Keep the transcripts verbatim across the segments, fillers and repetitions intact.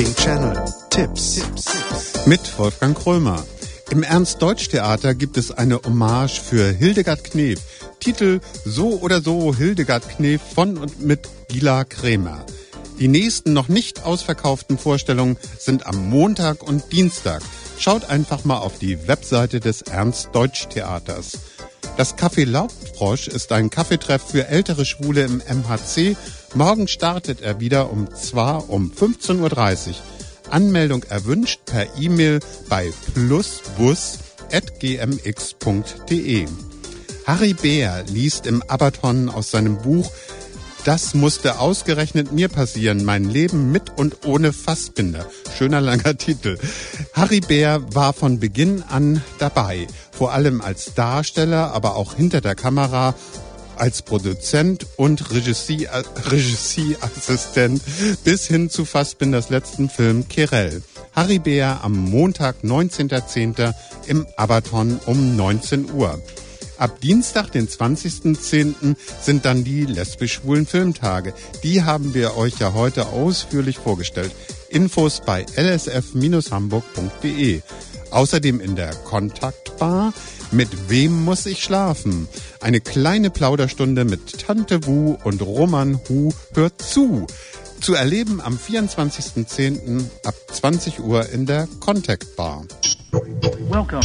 Pink Channel. Tipps. Mit Wolfgang Krömer. Im Ernst-Deutsch-Theater gibt es eine Hommage für Hildegard Knef. Titel So oder so Hildegard Knef von und mit Gila Kremer. Die nächsten noch nicht ausverkauften Vorstellungen sind am Montag und Dienstag. Schaut einfach mal auf die Webseite des Ernst-Deutsch-Theaters. Das Café Laubfrosch ist ein Kaffeetreff für ältere Schwule im M H C. Morgen startet er wieder und zwar um fünfzehn Uhr dreißig. Anmeldung erwünscht per E-Mail bei plusbus at g m x punkt d e. Harry Beer liest im Abaton aus seinem Buch Das musste ausgerechnet mir passieren, mein Leben mit und ohne Fassbinder. Schöner langer Titel. Harry Beer war von Beginn an dabei, vor allem als Darsteller, aber auch hinter der Kamera, als Produzent und Regie, äh, Regieassistent bis hin zu Fassbinders letzten Film Querelle. Harry Beer am Montag, neunzehnten zehnten im Abaton um neunzehn Uhr. Ab Dienstag, den zwanzigsten zehnten sind dann die lesbisch-schwulen Filmtage. Die haben wir euch ja heute ausführlich vorgestellt. Infos bei l s f dash hamburg punkt d e. Außerdem in der Kontaktbar Mit wem muss ich schlafen? Eine kleine Plauderstunde mit Tante Wu und Roman Hu hört zu. Zu erleben am vierundzwanzigsten zehnten ab zwanzig Uhr in der Contact Bar. Welcome.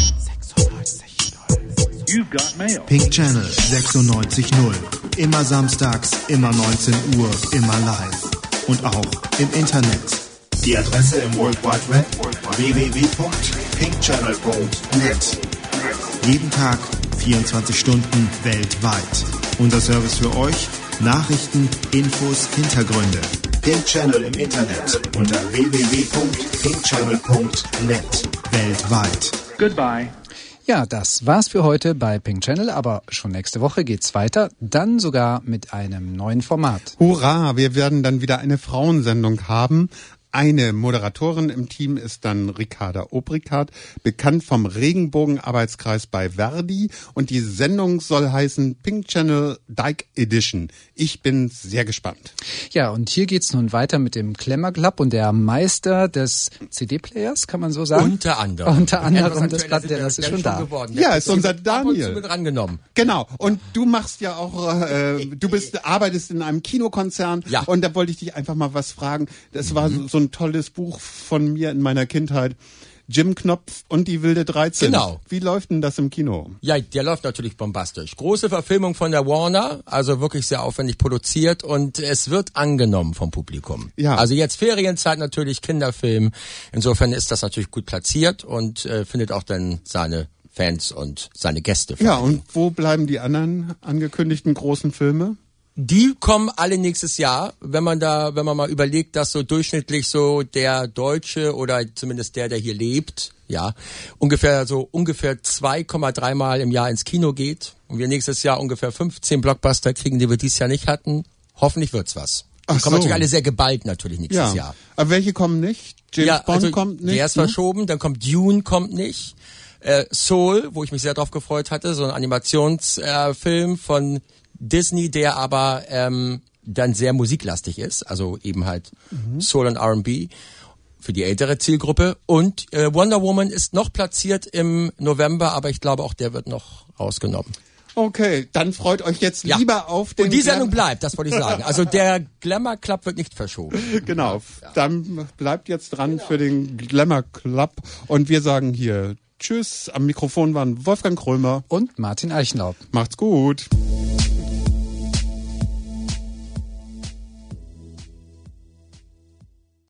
You've got mail. Pink Channel sechsundneunzig null. Immer samstags, immer neunzehn Uhr, immer live. Und auch im Internet. Die Adresse im World Wide Web w w w punkt pink channel punkt net. Jeden Tag, vierundzwanzig Stunden weltweit. Unser Service für euch: Nachrichten, Infos, Hintergründe. Pink Channel im Internet unter w w w punkt pink channel punkt net. Weltweit. Goodbye. Ja, das war's für heute bei Pink Channel, aber schon nächste Woche geht's weiter, dann sogar mit einem neuen Format. Hurra, wir werden dann wieder eine Frauensendung haben. Eine Moderatorin im Team ist dann Ricarda Obrigkeit, bekannt vom Regenbogen-Arbeitskreis bei Verdi. Und die Sendung soll heißen Pink Channel Dyke Edition. Ich bin sehr gespannt. Ja, und hier geht's nun weiter mit dem Glamour Club und der Meister des C D-Players, kann man so sagen? Unter anderem. Unter anderem, das Blatt, der das ist schon da. Geworden. Ja, ist unser Daniel. Mit rangenommen. Genau. Und du machst ja auch, äh, du bist, arbeitest in einem Kinokonzern. Ja. Und da wollte ich dich einfach mal was fragen. Das war so, so ein tolles Buch von mir in meiner Kindheit. Jim Knopf und die wilde dreizehn. Genau. Wie läuft denn das im Kino? Ja, der läuft natürlich bombastisch. Große Verfilmung von der Warner, also wirklich sehr aufwendig produziert und es wird angenommen vom Publikum. Ja. Also jetzt Ferienzeit natürlich, Kinderfilm. Insofern ist das natürlich gut platziert und äh, findet auch dann seine Fans und seine Gäste. Ja, und wo bleiben die anderen angekündigten großen Filme? Die kommen alle nächstes Jahr, wenn man da, wenn man mal überlegt, dass so durchschnittlich so der Deutsche oder zumindest der, der hier lebt, ja, ungefähr so ungefähr zwei Komma drei Mal im Jahr ins Kino geht und wir nächstes Jahr ungefähr fünfzehn Blockbuster kriegen, die wir dieses Jahr nicht hatten. Hoffentlich wird's was. Die Ach kommen so. natürlich alle sehr geballt natürlich nächstes Ja. Jahr. Aber welche kommen nicht? James ja, Bond also kommt nicht? Der ist ne? verschoben, dann kommt Dune, kommt nicht. Äh, Soul, wo ich mich sehr drauf gefreut hatte, so ein Animationsfilm äh, von Disney, der aber ähm, dann sehr musiklastig ist, also eben halt mhm. Soul und R and B für die ältere Zielgruppe. Und äh, Wonder Woman ist noch platziert im November, aber ich glaube auch der wird noch rausgenommen. Okay, dann freut euch jetzt Ja. lieber auf den... Und die Glam- Sendung bleibt, das wollte ich sagen. Also der Glamour Club wird nicht verschoben. Genau, dann bleibt jetzt dran für den Glamour Club. Und wir sagen hier Tschüss. Am Mikrofon waren Wolfgang Krömer Und Martin Eichenlaub. Macht's gut.